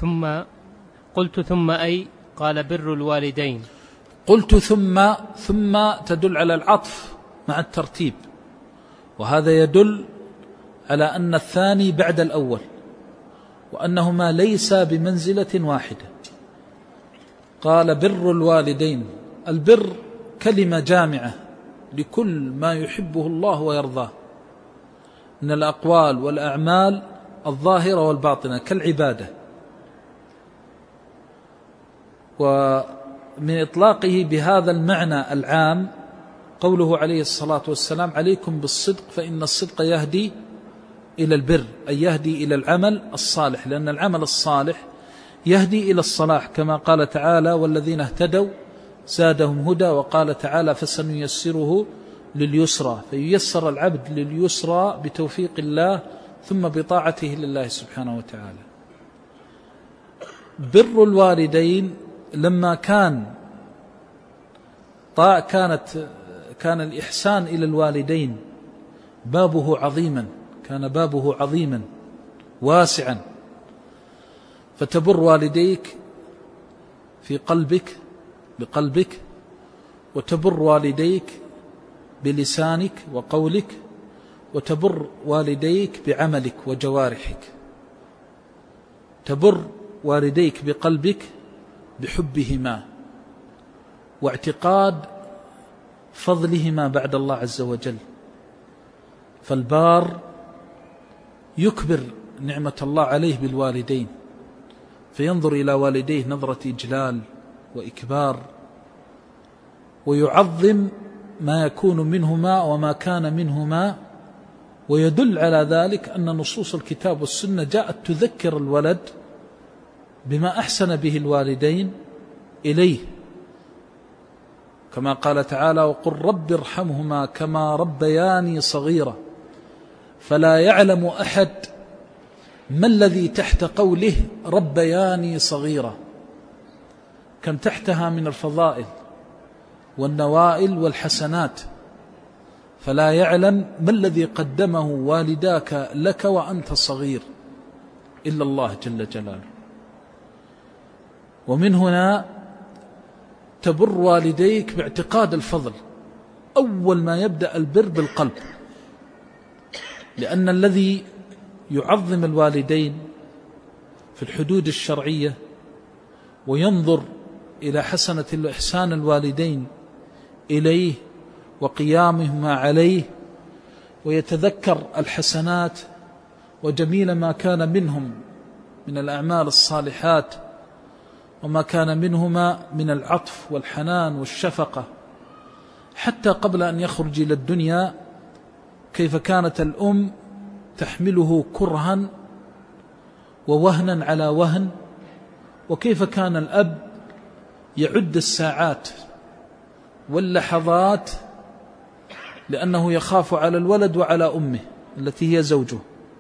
قلت ثم أي؟ قال بر الوالدين. قلت ثم تدل على العطف مع الترتيب، وهذا يدل على أن الثاني بعد الأول، وأنهما ليس بمنزلة واحدة. قال بر الوالدين. البر كلمة جامعة لكل ما يحبه الله ويرضاه من الأقوال والأعمال الظاهرة والباطنة كالعبادة. ومن إطلاقه بهذا المعنى العام قوله عليه الصلاة والسلام: عليكم بالصدق فإن الصدق يهدي إلى البر، أي يهدي إلى العمل الصالح، لأن العمل الصالح يهدي إلى الصلاح، كما قال تعالى: والذين اهتدوا زادهم هدى. وقال تعالى: فسنيسره لليسرى، فييسر العبد لليسرى بتوفيق الله ثم بطاعته لله سبحانه وتعالى. بر الوالدين لما كان الإحسان إلى الوالدين بابه عظيما، كان بابه عظيما واسعا، فتبر والديك في بقلبك، وتبر والديك بلسانك وقولك، وتبر والديك بعملك وجوارحك. تبر والديك بقلبك بحبهما واعتقاد فضلهما بعد الله عز وجل. فالبار يكبر نعمة الله عليه بالوالدين، فينظر إلى والديه نظرة إجلال وإكبار، ويعظم ما يكون منهما وما كان منهما. ويدل على ذلك أن نصوص الكتاب والسنة جاءت تذكر الولد بما أحسن به الوالدين إليه، كما قال تعالى: وقل رب ارحمهما كما ربياني صغيرا. فلا يعلم أحد ما الذي تحت قوله ربياني صغيرا، كم تحتها من الفضائل والنوائل والحسنات. فلا يعلم ما الذي قدمه والداك لك وأنت صغير إلا الله جل جلاله. ومن هنا تبر والديك باعتقاد الفضل. أول ما يبدأ البر بالقلب، لأن الذي يعظم الوالدين في الحدود الشرعية وينظر إلى حسنة وإحسان الوالدين إليه وقيامهما عليه، ويتذكر الحسنات وجميل ما كان منهم من الأعمال الصالحات، وما كان منهما من العطف والحنان والشفقة، حتى قبل أن يخرج إلى الدنيا كيف كانت الأم تحمله كرها ووهنا على وهن، وكيف كان الأب يعد الساعات واللحظات لأنه يخاف على الولد وعلى أمه التي هي زوجه.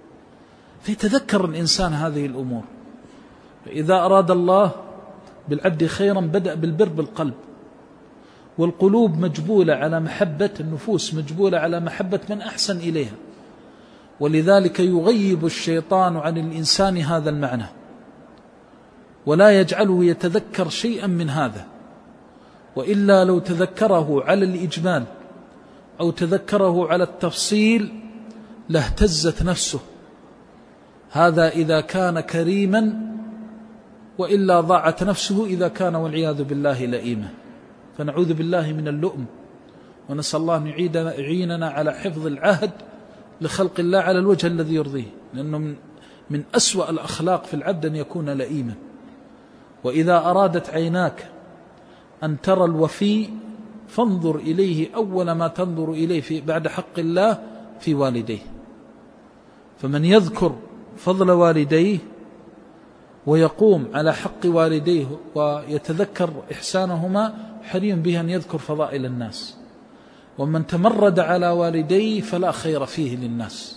فيتذكر الإنسان هذه الأمور. فإذا أراد الله بالعبد خيرا بدأ بالبر بالقلب، والقلوب مجبولة على محبة، النفوس مجبولة على محبة من أحسن إليها، ولذلك يغيب الشيطان عن الإنسان هذا المعنى ولا يجعله يتذكر شيئا من هذا. وإلا لو تذكره على الإجمال أو تذكره على التفصيل لاهتزت نفسه. هذا إذا كان كريما، وإلا ضاعت نفسه إذا كان والعياذ بالله لئيما. فنعوذ بالله من اللؤم، ونسأل الله أن يعيننا على حفظ العهد لخلق الله على الوجه الذي يرضيه، لأنه من أسوأ الأخلاق في العبد أن يكون لئيما. وإذا أرادت عيناك أن ترى الوفي فانظر إليه أول ما تنظر إليه بعد حق الله في والديه. فمن يذكر فضل والديه ويقوم على حق والديه ويتذكر إحسانهما حري به أن يذكر فضائل الناس. ومن تمرد على والديه فلا خير فيه للناس.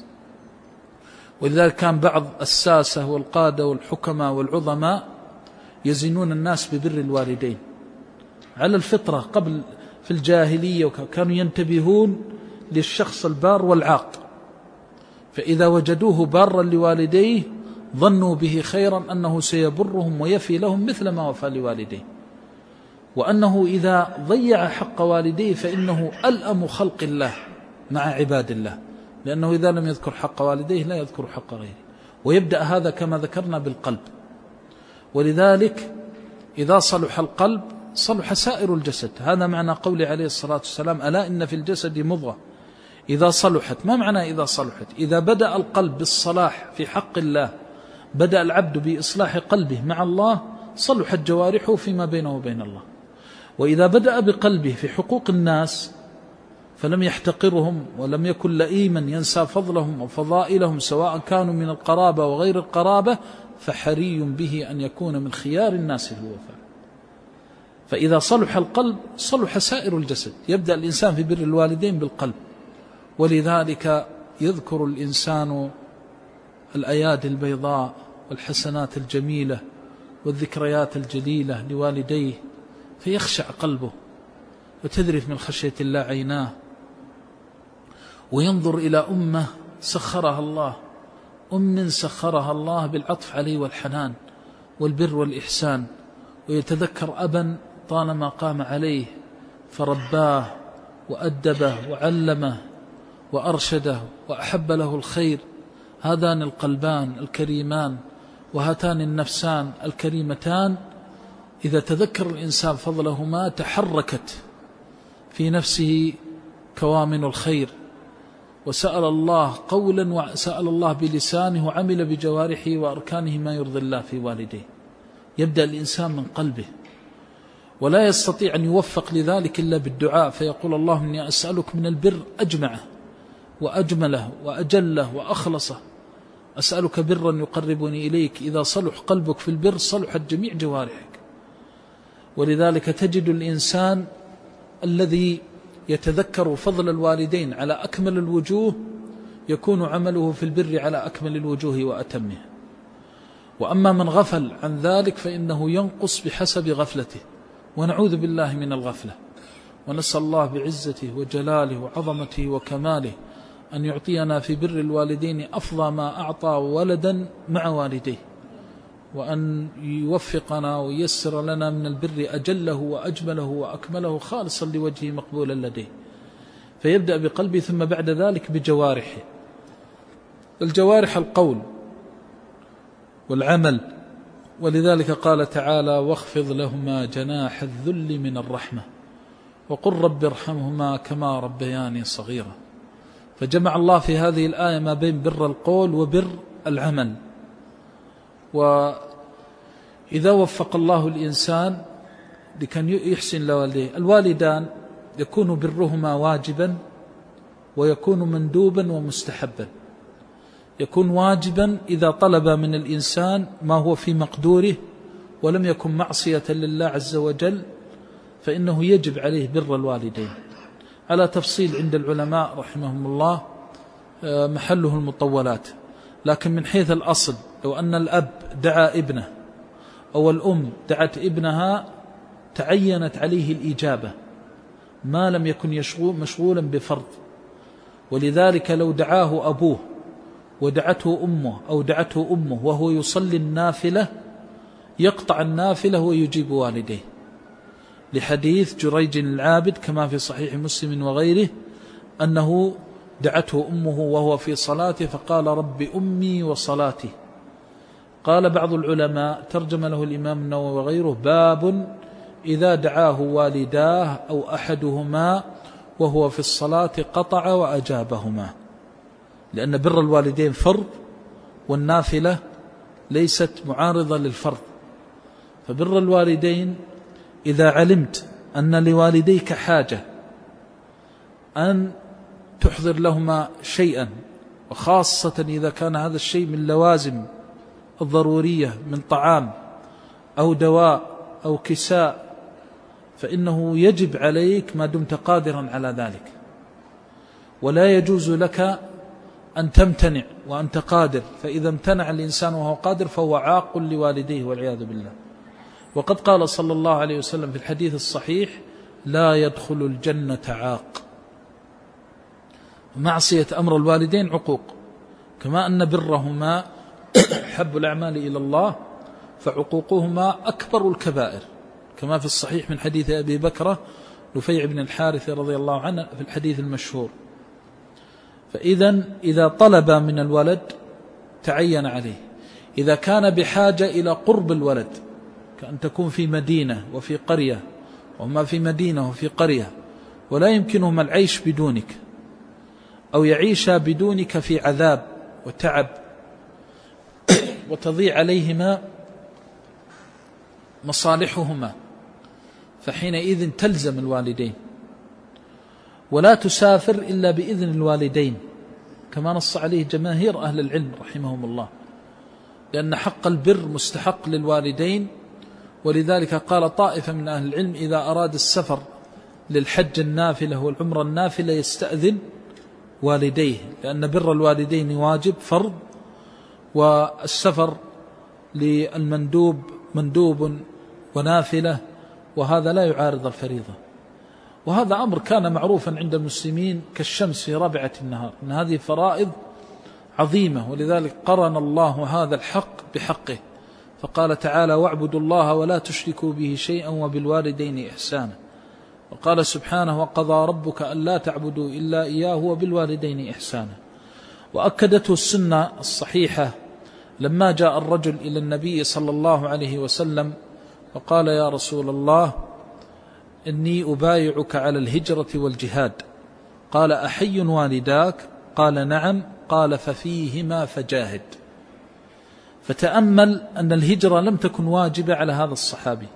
ولذلك كان بعض الساسة والقادة والحكماء والعظماء يزنون الناس ببر الوالدين على الفطرة قبل في الجاهلية، وكانوا ينتبهون للشخص البار والعاق، فإذا وجدوه بارا لوالديه ظنوا به خيرا أنه سيبرهم ويفي لهم مثل ما وفى لوالديه، وأنه إذا ضيع حق والديه فإنه ألأم خلق الله مع عباد الله، لأنه إذا لم يذكر حق والديه لا يذكر حق غيره. ويبدأ هذا كما ذكرنا بالقلب، ولذلك إذا صلح القلب صلح سائر الجسد. هذا معنى قول عليه الصلاة والسلام: ألا إن في الجسد مضغة إذا صلحت. ما معنى إذا صلحت؟ إذا بدأ القلب بالصلاح في حق الله، بدأ العبد بإصلاح قلبه مع الله، صلحت جوارحه فيما بينه وبين الله. وإذا بدأ بقلبه في حقوق الناس فلم يحتقرهم ولم يكن لئيما ينسى فضلهم وفضائلهم سواء كانوا من القرابة وغير القرابة، فحري به أن يكون من خيار الناس في الوفاء. فإذا صلح القلب صلح سائر الجسد. يبدأ الإنسان في بر الوالدين بالقلب، ولذلك يذكر الإنسان الأيادي البيضاء والحسنات الجميلة والذكريات الجليلة لوالديه فيخشع قلبه وتذرف من خشية الله عيناه، وينظر إلى أمه سخرها الله، سخرها الله بالعطف عليه والحنان والبر والإحسان، ويتذكر أبا طالما قام عليه فرباه وأدبه وعلمه وأرشده وأحب له الخير. هذان القلبان الكريمان وهاتان النفسان الكريمتان إذا تذكر الإنسان فضلهما تحركت في نفسه كوامن الخير، وسأل الله قولا وسأل الله بلسانه وعمل بجوارحه وأركانه ما يرضي الله في والديه. يبدأ الإنسان من قلبه، ولا يستطيع أن يوفق لذلك إلا بالدعاء، فيقول: اللهم إني أسألك من البر أجمعه وأجمله وأجله وأخلصه، أسألك برا يقربني إليك. إذا صلح قلبك في البر صلحت جميع جوارحك. ولذلك تجد الإنسان الذي يتذكر فضل الوالدين على أكمل الوجوه يكون عمله في البر على أكمل الوجوه وأتمه. وأما من غفل عن ذلك فإنه ينقص بحسب غفلته، ونعوذ بالله من الغفلة. ونسأل الله بعزته وجلاله وعظمته وكماله أن يعطينا في بر الوالدين أفضل ما أعطى ولدا مع والديه، وأن يوفقنا وييسر لنا من البر أجله وأجمله وأكمله خالصا لوجهه مقبولا لديه. فيبدأ بقلبه ثم بعد ذلك بجوارحه. الجوارح القول والعمل، ولذلك قال تعالى: واخفض لهما جناح الذل من الرحمة وقل رب ارحمهما كما ربياني صغيرا. فجمع الله في هذه الآية ما بين بر القول وبر العمل. وإذا وفق الله الإنسان لكن يحسن لوالديه، الوالدان يكون برهما واجبا ويكون مندوبا ومستحبا. يكون واجبا إذا طلب من الإنسان ما هو في مقدوره ولم يكن معصية لله عز وجل، فإنه يجب عليه بر الوالدين على تفصيل عند العلماء رحمهم الله، محله المطولات. لكن من حيث الأصل لو أن الأب دعا ابنه أو الأم دعت ابنها تعينت عليه الإجابة ما لم يكن مشغولا بفرض. ولذلك لو دعاه أبوه ودعته أمه أو دعته أمه وهو يصلي النافلة يقطع النافلة ويجيب والديه، لحديث جريج العابد كما في صحيح مسلم وغيره أنه دعته أمه وهو في صلاته فقال: رب أمي وصلاتي. قال بعض العلماء ترجم له الإمام النووي وغيره: باب إذا دعاه والداه أو أحدهما وهو في الصلاة قطع وأجابهما، لأن بر الوالدين فرض والنافلة ليست معارضة للفرض. فبر الوالدين إذا علمت أن لوالديك حاجة أن تحضر لهما شيئا، وخاصة إذا كان هذا الشيء من لوازم الضرورية من طعام أو دواء أو كساء، فإنه يجب عليك ما دمت قادرا على ذلك، ولا يجوز لك أن تمتنع وأنت قادر. فإذا امتنع الإنسان وهو قادر فهو عاق لوالديه والعياذ بالله. وقد قال صلى الله عليه وسلم في الحديث الصحيح: لا يدخل الجنة عاق. معصية أمر الوالدين عقوق، كما أن برهما أحب الأعمال إلى الله فعقوقهما أكبر الكبائر، كما في الصحيح من حديث أبي بكرة نفيع بن الحارث رضي الله عنه في الحديث المشهور. إذا طلب من الولد تعين عليه، إذا كان بحاجة إلى قرب الولد كأن تكون في مدينة وفي قرية، وهما في مدينة وفي قرية ولا يمكنهما العيش بدونك، أو يعيش بدونك في عذاب وتعب وتضيع عليهما مصالحهما، فحينئذ تلزم الوالدين، ولا تسافر إلا بإذن الوالدين كما نص عليه جماهير أهل العلم رحمهم الله، لأن حق البر مستحق للوالدين. ولذلك قال طائفة من أهل العلم إذا أراد السفر للحج النافلة والعمرة النافلة يستأذن والديه، لأن بر الوالدين واجب فرض، والسفر للمندوب مندوب ونافلة، وهذا لا يعارض الفريضة. وهذا أمر كان معروفا عند المسلمين كالشمس في رابعة النهار، أن هذه فرائض عظيمة، ولذلك قرن الله هذا الحق بحقه، فقال تعالى واعبدوا الله ولا تشركوا به شيئا وبالوالدين إحسانا. وقال سبحانه وقضى ربك ألا تعبدوا إلا إياه وبالوالدين إحسانا. وأكدته السنة الصحيحة لما جاء الرجل إلى النبي صلى الله عليه وسلم وقال يا رسول الله إني أبايعك على الهجرة والجهاد، قال أحي والداك؟ قال نعم، قال ففيهما فجاهد. فتأمل أن الهجرة لم تكن واجبة على هذا الصحابي،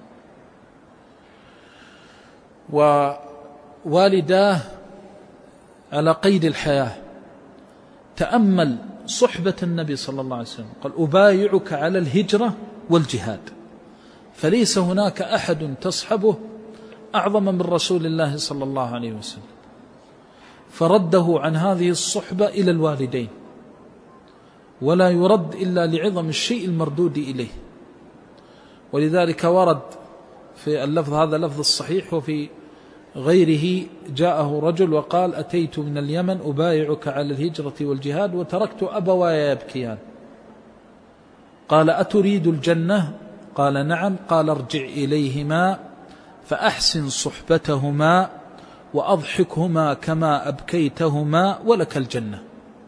ووالداه على قيد الحياة. تأمل صحبة النبي صلى الله عليه وسلم، قال أبايعك على الهجرة والجهاد، فليس هناك أحد تصحبه أعظم من رسول الله صلى الله عليه وسلم، فرده عن هذه الصحبة إلى الوالدين، ولا يرد إلا لعظم الشيء المردود إليه. ولذلك ورد في اللفظ هذا لفظ الصحيح، وفي غيره جاءه رجل وقال أتيت من اليمن أبايعك على الهجرة والجهاد وتركت أبواي يبكيان، قال أتريد الجنة؟ قال نعم، قال ارجع إليهما فأحسن صحبتهما وأضحكهما كما أبكيتهما ولك الجنة.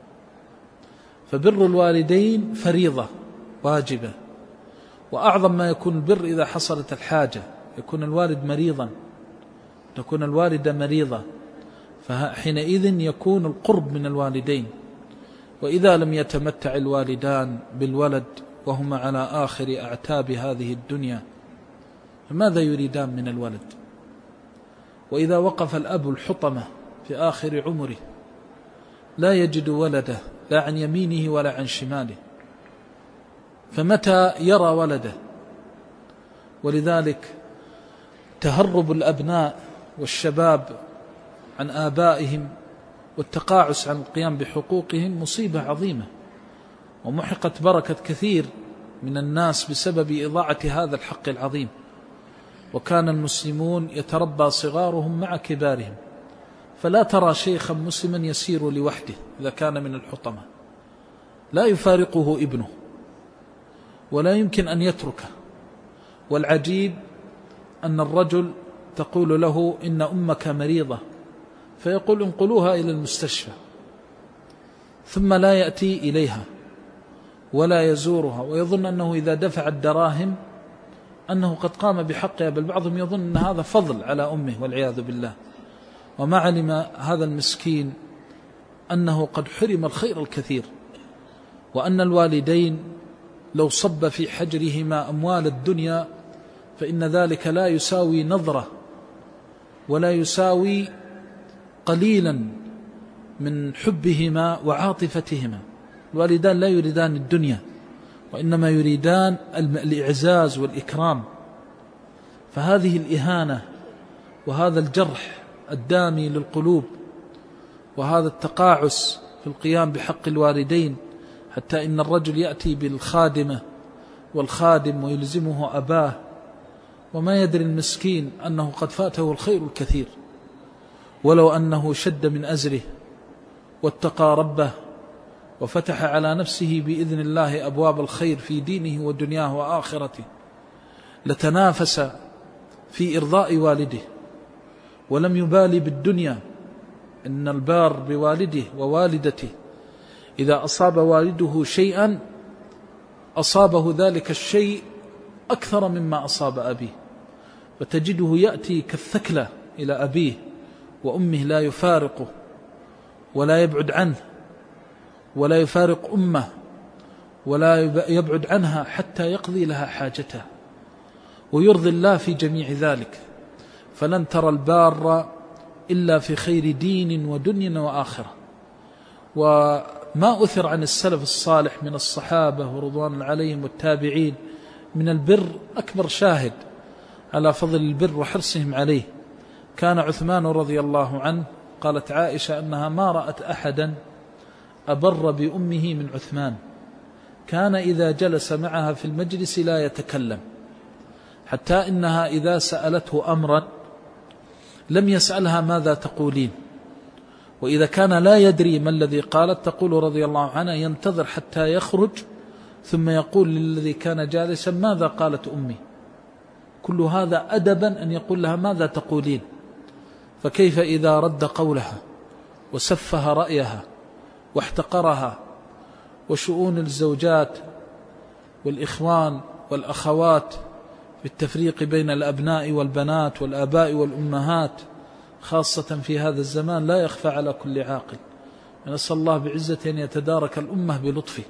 فبر الوالدين فريضة واجبة، وأعظم ما يكون البر إذا حصلت الحاجة، يكون الوالد مريضا، تكون الوالدة مريضة، فحينئذ يكون القرب من الوالدين. وإذا لم يتمتع الوالدان بالولد وهما على آخر أعتاب هذه الدنيا فماذا يريدان من الولد؟ وإذا وقف الأب الحطمة في آخر عمره لا يجد ولده لا عن يمينه ولا عن شماله، فمتى يرى ولده؟ ولذلك تهرب الأبناء والشباب عن آبائهم والتقاعس عن القيام بحقوقهم مصيبة عظيمة، ومحقت بركة كثير من الناس بسبب إضاعة هذا الحق العظيم. وكان المسلمون يتربى صغارهم مع كبارهم، فلا ترى شيخا مسلما يسير لوحده إذا كان من الحطمة، لا يفارقه ابنه ولا يمكن أن يتركه. والعجيب أن الرجل تقول له إن أمك مريضة، فيقول انقلوها إلى المستشفى، ثم لا يأتي إليها ولا يزورها، ويظن أنه إذا دفع الدراهم أنه قد قام بحقها، بل بعضهم يظن أن هذا فضل على أمه والعياذ بالله، وما علم هذا المسكين أنه قد حرم الخير الكثير، وأن الوالدين لو صب في حجرهما أموال الدنيا فإن ذلك لا يساوي نظرة ولا يساوي قليلا من حبهما وعاطفتهما. الوالدان لا يريدان الدنيا، وإنما يريدان الإعزاز والإكرام. فهذه الإهانة وهذا الجرح الدامي للقلوب وهذا التقاعس في القيام بحق الوالدين، حتى إن الرجل يأتي بالخادمة والخادم ويلزمه أباه، وما يدري المسكين أنه قد فاته الخير الكثير، ولو أنه شد من أزره واتقى ربه وفتح على نفسه بإذن الله أبواب الخير في دينه ودنياه وآخرته لتنافس في إرضاء والده ولم يبالي بالدنيا. إن البار بوالده ووالدته إذا أصاب والده شيئا أصابه ذلك الشيء أكثر مما أصاب أبيه، وتجده يأتي كالثكلة إلى أبيه وأمه، لا يفارقه ولا يبعد عنه ولا يفارق أمه ولا يبعد عنها حتى يقضي لها حاجتها، ويرضي الله في جميع ذلك. فلن ترى البار إلا في خير دين ودنيا وآخرة. وما أثر عن السلف الصالح من الصحابة ورضوان عليهم والتابعين من البر أكبر شاهد على فضل البر وحرصهم عليه كان عثمان رضي الله عنه. قالت عائشة أنها ما رأت أحدا أبر بأمه من عثمان، كان إذا جلس معها في المجلس لا يتكلم، حتى إنها إذا سألته أمرا لم يسألها ماذا تقولين، وإذا كان لا يدري ما الذي قالت تقول رضي الله عنها ينتظر حتى يخرج ثم يقول للذي كان جالسا ماذا قالت أمي. كل هذا أدبا أن يقول لها ماذا تقولين. فكيف إذا رد قولها وسفه رأيها واحتقرها. وشؤون الزوجات والإخوان والأخوات بالتفريق بين الأبناء والبنات والآباء والأمهات خاصة في هذا الزمان لا يخفى على كل عاقل. نسأل الله بعزة أن يتدارك الأمة بلطفه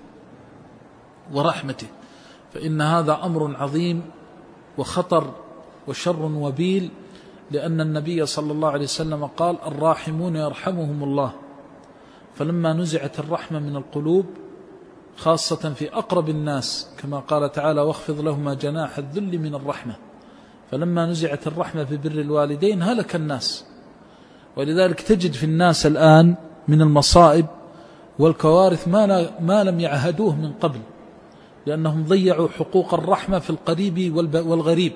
ورحمته، فإن هذا أمر عظيم وخطر وشر وبيل، لأن النبي صلى الله عليه وسلم قال الراحمون يرحمهم الله. فلما نزعت الرحمة من القلوب خاصة في أقرب الناس كما قال تعالى واخفض لهما جناح الذل من الرحمة، فلما نزعت الرحمة في بر الوالدين هلك الناس. ولذلك تجد في الناس الآن من المصائب والكوارث ما لم يعهدوه من قبل، لأنهم ضيعوا حقوق الرحمة في القريب والغريب.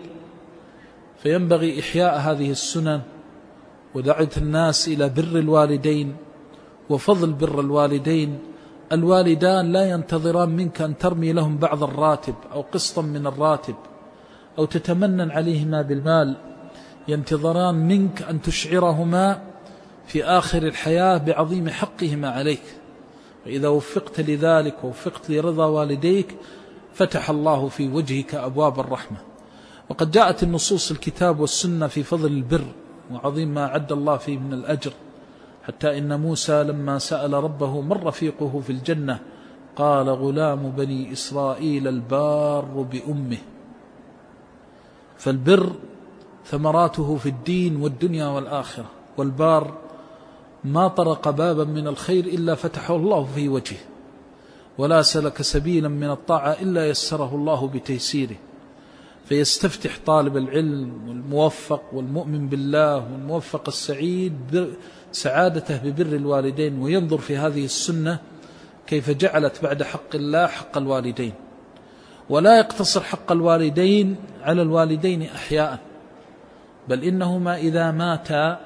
فينبغي إحياء هذه السنن ودعوة الناس إلى بر الوالدين وفضل بر الوالدين. الوالدان لا ينتظران منك أن ترمي لهم بعض الراتب أو قسطا من الراتب أو تتمنن عليهما بالمال، ينتظران منك أن تشعرهما في آخر الحياة بعظيم حقهما عليك. وإذا وفقت لذلك ووفقت لرضا والديك فتح الله في وجهك أبواب الرحمة. وقد جاءت النصوص الكتاب والسنة في فضل البر وعظيم ما أعد الله فيه من الأجر، حتى إن موسى لما سأل ربه من رفيقه في الجنة قال غلام بني إسرائيل البار بأمه. فالبر ثمراته في الدين والدنيا والآخرة، والبار ما طرق بابا من الخير إلا فتحه الله في وجهه، ولا سلك سبيلا من الطاعة إلا يسره الله بتيسيره. فيستفتح طالب العلم والموفق والمؤمن بالله والموفق السعيد سعادته ببر الوالدين، وينظر في هذه السنة كيف جعلت بعد حق الله حق الوالدين، ولا يقتصر حق الوالدين على الوالدين أحياء، بل إنهما إذا ماتا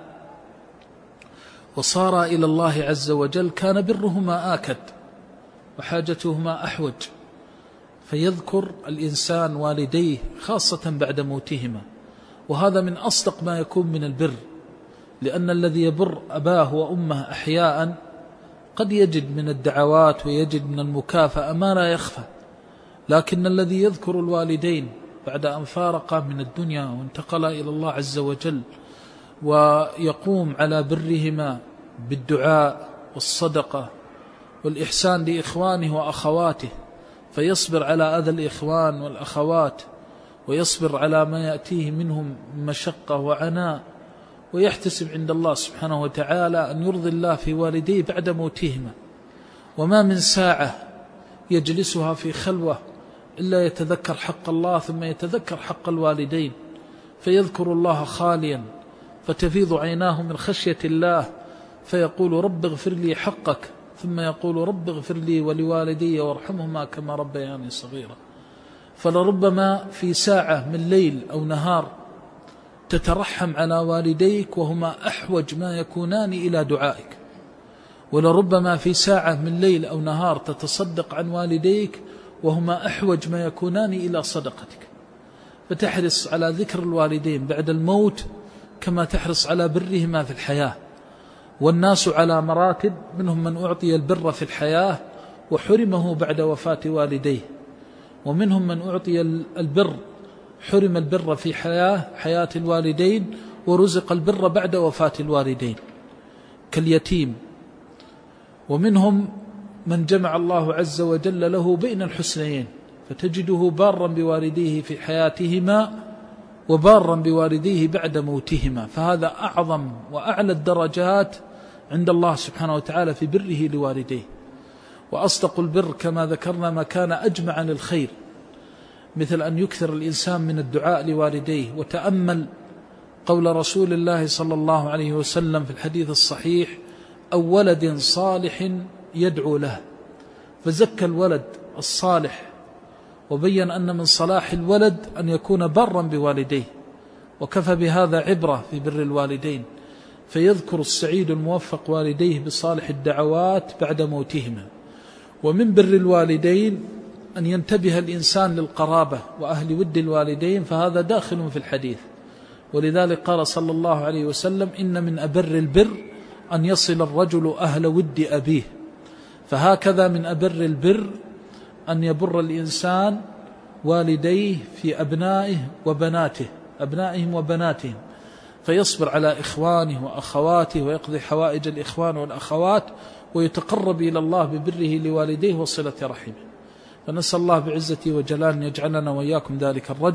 وصار إلى الله عز وجل كان برهما آكد وحاجتهما أحوج. فيذكر الإنسان والديه خاصة بعد موتهما، وهذا من أصدق ما يكون من البر، لأن الذي يبر أباه وأمه أحياء قد يجد من الدعوات ويجد من المكافأة ما لا يخفى، لكن الذي يذكر الوالدين بعد أن فارقا من الدنيا وانتقلا إلى الله عز وجل ويقوم على برهما بالدعاء والصدقة والإحسان لإخوانه وأخواته، فيصبر على أذى الإخوان والأخوات، ويصبر على ما يأتيه منهم مشقة وعناء، ويحتسب عند الله سبحانه وتعالى أن يرضي الله في والديه بعد موتهما. وما من ساعة يجلسها في خلوة إلا يتذكر حق الله ثم يتذكر حق الوالدين، فيذكر الله خاليا فتفيض عيناه من خشية الله، فيقول رب اغفر لي حقك، ثم يقول رب اغفر لي ولوالدي وارحمهما كما ربياني صغيرا. فلربما في ساعة من ليل أو نهار تترحم على والديك وهما أحوج ما يكونان إلى دعائك، ولربما في ساعة من ليل أو نهار تتصدق عن والديك وهما أحوج ما يكونان إلى صدقتك، فتحرص على ذكر الوالدين بعد الموت كما تحرص على برهما في الحياة. والناس على مراتب، منهم من أعطي البر في الحياة وحرمه بعد وفاة والديه، ومنهم من أعطي البر حرم البر في حياة الوالدين ورزق البر بعد وفاة الوالدين كاليتيم. ومنهم من جمع الله عز وجل له بين الحسنيين، فتجده بارا بوالديه في حياتهما وبارا بوالديه بعد موتهما، فهذا أعظم وأعلى الدرجات عند الله سبحانه وتعالى في بره لوالديه. وأصدق البر كما ذكرنا ما كان أجمع للخير، مثل أن يكثر الإنسان من الدعاء لوالديه. وتأمل قول رسول الله صلى الله عليه وسلم في الحديث الصحيح: أو ولد صالح يدعو له، فزكى الولد الصالح وبين أن من صلاح الولد أن يكون برا بوالديه، وكفى بهذا عبرة في بر الوالدين. فيذكر السعيد الموفق والديه بصالح الدعوات بعد موتهما. ومن بر الوالدين أن ينتبه الإنسان للقرابة وأهل ود الوالدين، فهذا داخل في الحديث. ولذلك قال صلى الله عليه وسلم: إن من أبر البر أن يصل الرجل أهل ود أبيه. فهكذا من أبر البر أن يبر الإنسان والديه في أبنائهم وبناتهم، فيصبر على إخوانه وأخواته ويقضي حوائج الإخوان والأخوات، ويتقرب إلى الله ببره لوالديه وصلة رحمه. فنسأل الله بعزته وجلاله أن يجعلنا وإياكم ذلك الرجل.